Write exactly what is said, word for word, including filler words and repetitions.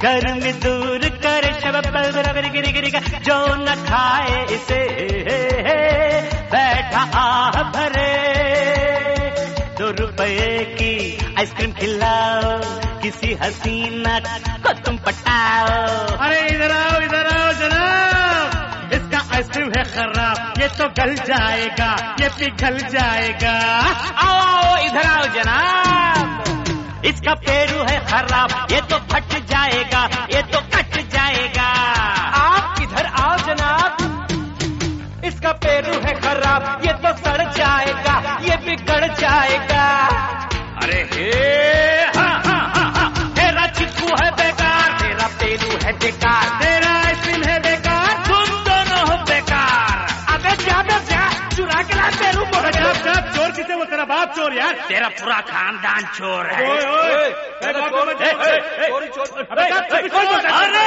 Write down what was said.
गर्मी दूर करे शब गिरी गिरी जो न खाए इसे बैठा आह भरे दो रुपए की आइसक्रीम खिलाओ किसी हसीना को तुम पटाओ। अरे इधर आओ इधर आओ जनाब, इसका आइसक्रीम है खराब, ये तो गल जाएगा, ये पिघल जाएगा। आओ आओ इधर आओ जनाब, इसका पेरू है खराब, ये तो फट जाएगा, ये तो कट जाएगा। आप इधर आओ जनाब, इसका पेरू है खराब, ये तो सड़ जाएगा, ये बिगड़ जाएगा। अरे हे हाँ हाँ हाँ हाँ, तेरा चिक्कू है बेकार, तेरा पेरू है बेकार, तेरा आइसक्रीम है बेकार, तुम दोनों हो बेकार। अबे जा बे जा, चुरा के ला पेरू। चोर किसे, वो तेरा बाप चोर यार, तेरा पूरा खानदान चोर है। ओए ओए, अरे